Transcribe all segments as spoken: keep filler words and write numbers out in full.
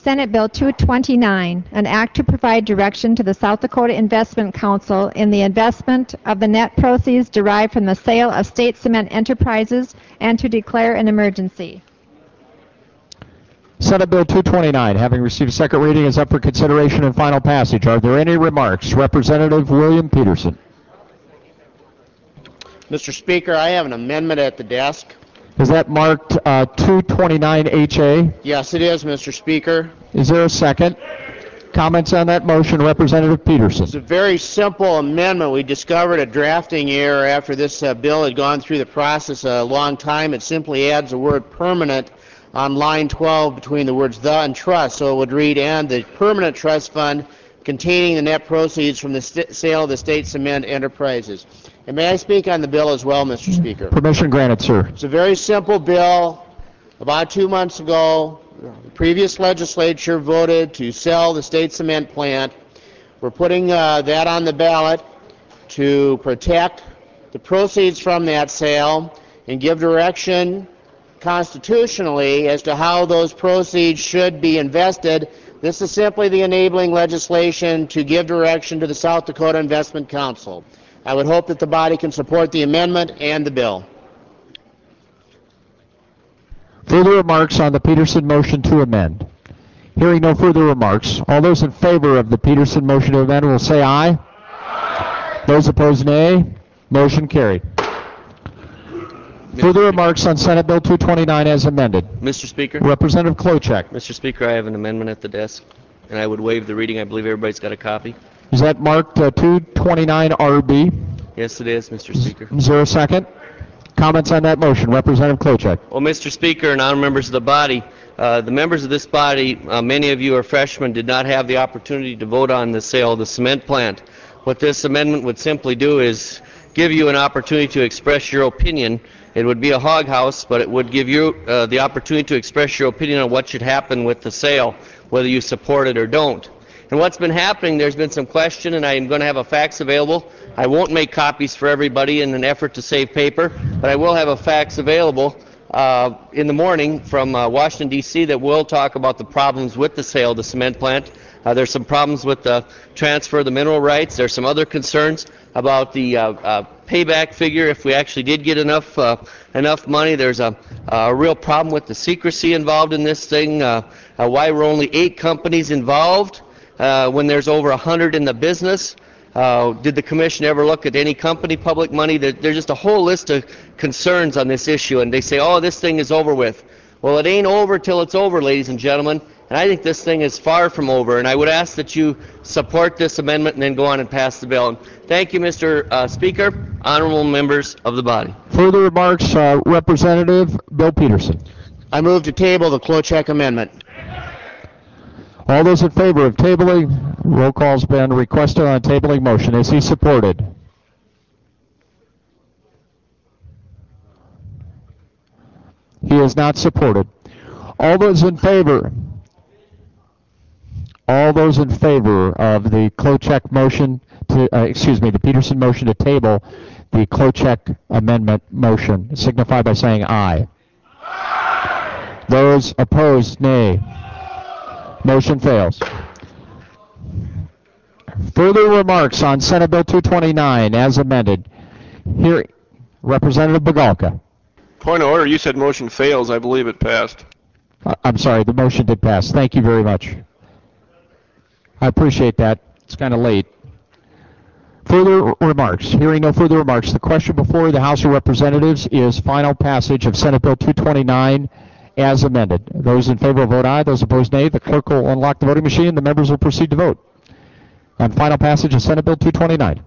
Senate Bill two twenty-nine, an act to provide direction to the South Dakota Investment Council in the investment of the net proceeds derived from the sale of State Cement Enterprises and to declare an emergency. Senate Bill two twenty-nine, having received second reading, is up for consideration and final passage. Are there any remarks? Representative William Peterson. Mister Speaker, I have an amendment at the desk. Is that marked uh, two twenty-nine H A? Yes, it is, Mister Speaker. Is there a second? Comments on that motion, Representative Peterson. It's a very simple amendment. We discovered a drafting error after this uh, bill had gone through the process a long time. It simply adds the word permanent on line twelve between the words the and trust. So it would read, and the permanent trust fund containing the net proceeds from the st- sale of the State Cement Enterprises. And may I speak on the bill as well, Mister Speaker? Permission granted, sir. It's a very simple bill. About two months ago, the previous legislature voted to sell the State Cement plant. We're putting uh, that on the ballot to protect the proceeds from that sale and give direction constitutionally as to how those proceeds should be invested. This is simply the enabling legislation to give direction to the South Dakota Investment Council. I would hope that the body can support the amendment and the bill. Further remarks on the Peterson motion to amend? Hearing no further remarks, all those in favor of the Peterson motion to amend will say aye. Aye. Those opposed, nay. Motion carried. Further remarks on Senate Bill two twenty-nine as amended? Mister Speaker? Representative Klochek. Mister Speaker, I have an amendment at the desk, and I would waive the reading. I believe everybody's got a copy. Is that marked uh, two twenty-nine R B? Yes, it is, Mister Speaker. Is there a second? Comments on that motion, Representative Klochek. Well, Mister Speaker and honorable members of the body, uh, the members of this body, uh, many of you are freshmen, did not have the opportunity to vote on the sale of the cement plant. What this amendment would simply do is give you an opportunity to express your opinion. It would be a hog house, but it would give you uh, the opportunity to express your opinion on what should happen with the sale, whether you support it or don't. And what's been happening, there's been some question, and I'm going to have a fax available. I won't make copies for everybody in an effort to save paper, but I will have a fax available uh, in the morning from uh, Washington, D C that will talk about the problems with the sale of the cement plant. Uh, there's some problems with the transfer of the mineral rights. There's some other concerns about the uh, uh, payback figure if we actually did get enough uh, enough money. There's a, a real problem with the secrecy involved in this thing, uh, uh, why we're only eight companies involved uh, when there's over a hundred in the business. Uh, did the commission ever look at any company public money? There, there's just a whole list of concerns on this issue, and they say, oh, this thing is over with. Well, it ain't over till it's over, ladies and gentlemen, and I think this thing is far from over, and I would ask that you support this amendment and then go on and pass the bill. And thank you, Mister Uh, Speaker, honorable members of the body. Further remarks, uh, Representative Bill Peterson. I move to table the Klochek amendment. All those in favor of tabling, roll call's been requested on a tabling motion. Is he supported? He is not supported. All those in favor, all those in favor of the Klochek motion to, uh, excuse me, the Peterson motion to table the Klochek amendment motion, signify by saying aye. Aye. Those opposed, nay. Motion fails. Further remarks on Senate Bill two twenty-nine as amended. Here, Representative Bogalka. Point of order, you said motion fails. I believe it passed. Uh, I'm sorry, the motion did pass. Thank you very much. I appreciate that. It's kind of late. Further remarks. Hearing no further remarks, the question before the House of Representatives is final passage of Senate Bill two twenty-nine as amended. Those in favor vote aye. Those opposed, nay. The clerk will unlock the voting machine. The members will proceed to vote on final passage of Senate Bill two twenty-nine.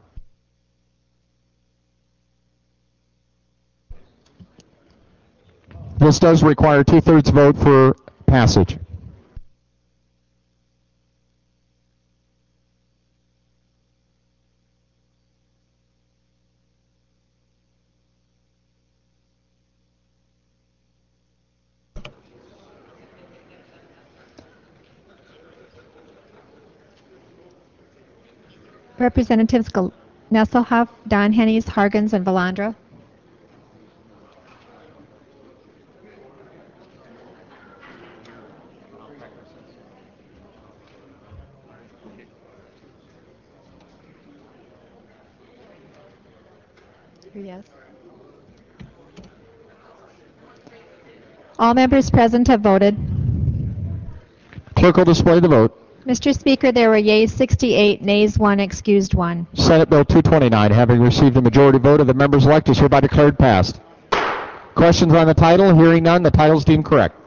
This does require two-thirds vote for passage. Representatives Nesselhoff, Don Hennes, Hargens, and Valandra. Yes. All members present have voted. Clerk will display the vote. Mister Speaker, there were yeas sixty-eight, nays one, excused one. Senate Bill two twenty-nine, having received a majority vote of the members elect, is hereby declared passed. Questions on the title? Hearing none, the title is deemed correct.